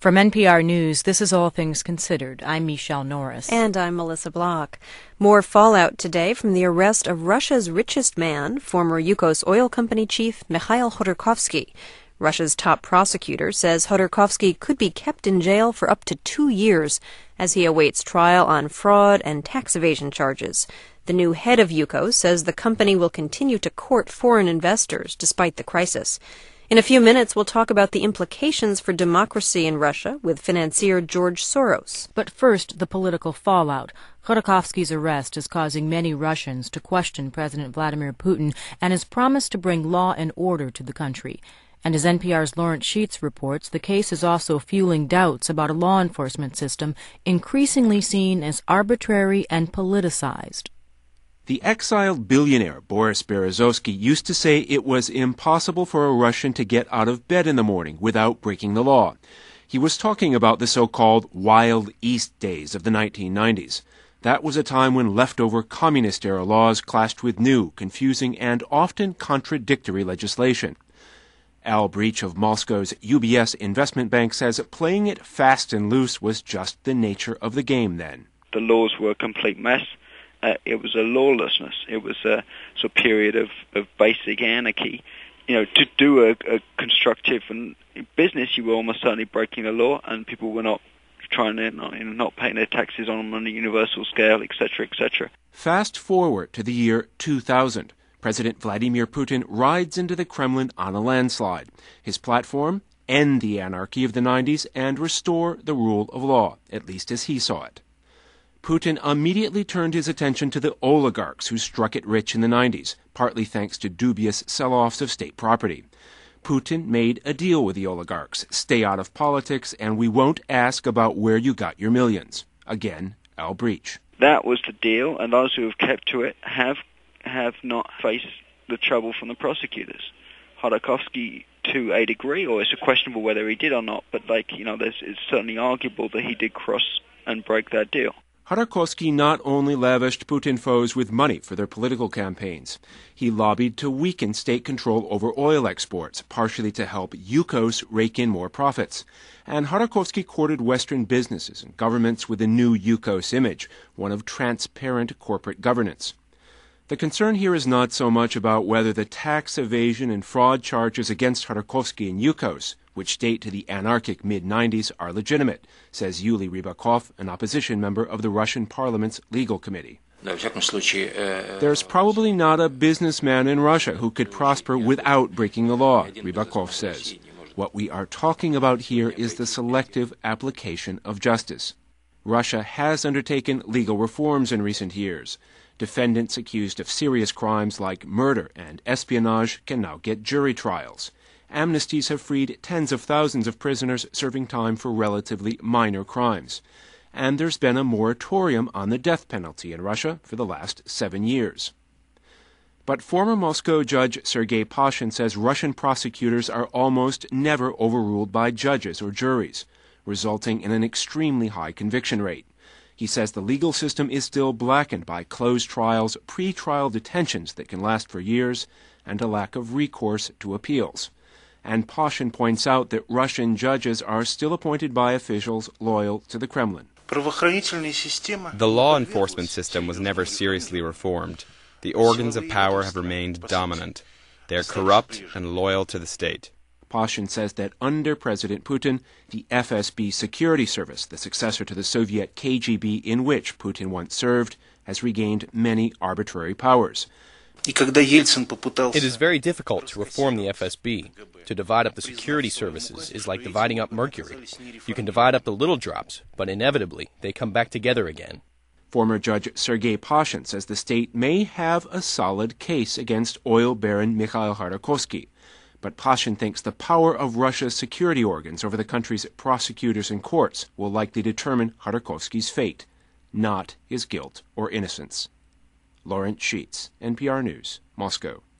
From NPR News, this is All Things Considered. I'm Michelle Norris. And I'm Melissa Block. More fallout today from the arrest of Russia's richest man, former Yukos oil company chief Mikhail Khodorkovsky. Russia's top prosecutor says Khodorkovsky could be kept in jail for up to 2 years as he awaits trial on fraud and tax evasion charges. The new head of Yukos says the company will continue to court foreign investors despite the crisis. In a few minutes, we'll talk about the implications for democracy in Russia with financier George Soros. But first, the political fallout. Khodorkovsky's arrest is causing many Russians to question President Vladimir Putin and his promise to bring law and order to the country. And as NPR's Lawrence Sheets reports, the case is also fueling doubts about a law enforcement system increasingly seen as arbitrary and politicized. The exiled billionaire Boris Berezovsky used to say it was impossible for a Russian to get out of bed in the morning without breaking the law. He was talking about the so-called Wild East days of the 1990s. That was a time when leftover communist-era laws clashed with new, confusing, and often contradictory legislation. Al Breach of Moscow's UBS investment bank says playing it fast and loose was just the nature of the game then. The laws were a complete mess. It was a lawlessness. It was a sort of period of basic anarchy. You know, to do a constructive business, you were almost certainly breaking the law, and people were not trying to not paying their taxes on a universal scale, etc., etc. Fast forward to the year 2000. President Vladimir Putin rides into the Kremlin on a landslide. His platform? End the anarchy of the 90s and restore the rule of law, at least as he saw it. Putin immediately turned his attention to the oligarchs who struck it rich in the 90s, partly thanks to dubious sell-offs of state property. Putin made a deal with the oligarchs. Stay out of politics, and we won't ask about where you got your millions. Again, Al Breach. That was the deal, and those who have kept to it have not faced the trouble from the prosecutors. Khodorkovsky, to a degree, or it's questionable whether he did or not, but it's certainly arguable that he did cross and break that deal. Khodorkovsky not only lavished Putin foes with money for their political campaigns, he lobbied to weaken state control over oil exports, partially to help Yukos rake in more profits. And Khodorkovsky courted Western businesses and governments with a new Yukos image, one of transparent corporate governance. The concern here is not so much about whether the tax evasion and fraud charges against Khodorkovsky and Yukos, which date to the anarchic mid-90s, are legitimate, says Yuliy Rybakov, an opposition member of the Russian parliament's legal committee. There's probably not a businessman in Russia who could prosper without breaking the law, Rybakov says. What we are talking about here is the selective application of justice. Russia has undertaken legal reforms in recent years. Defendants accused of serious crimes like murder and espionage can now get jury trials. Amnesties have freed tens of thousands of prisoners serving time for relatively minor crimes. And there's been a moratorium on the death penalty in Russia for the last 7 years. But former Moscow judge Sergei Pashin says Russian prosecutors are almost never overruled by judges or juries, resulting in an extremely high conviction rate. He says the legal system is still blackened by closed trials, pre-trial detentions that can last for years, and a lack of recourse to appeals. And Pashin points out that Russian judges are still appointed by officials loyal to the Kremlin. The law enforcement system was never seriously reformed. The organs of power have remained dominant. They are corrupt and loyal to the state. Pashin says that under President Putin, the FSB security service, the successor to the Soviet KGB in which Putin once served, has regained many arbitrary powers. It is very difficult to reform the FSB. To divide up the security services is like dividing up mercury. You can divide up the little drops, but inevitably they come back together again. Former Judge Sergei Pashin says the state may have a solid case against oil baron Mikhail Khodorkovsky. But Pashin thinks the power of Russia's security organs over the country's prosecutors and courts will likely determine Khodorkovsky's fate, not his guilt or innocence. Lawrence Sheets, NPR News, Moscow.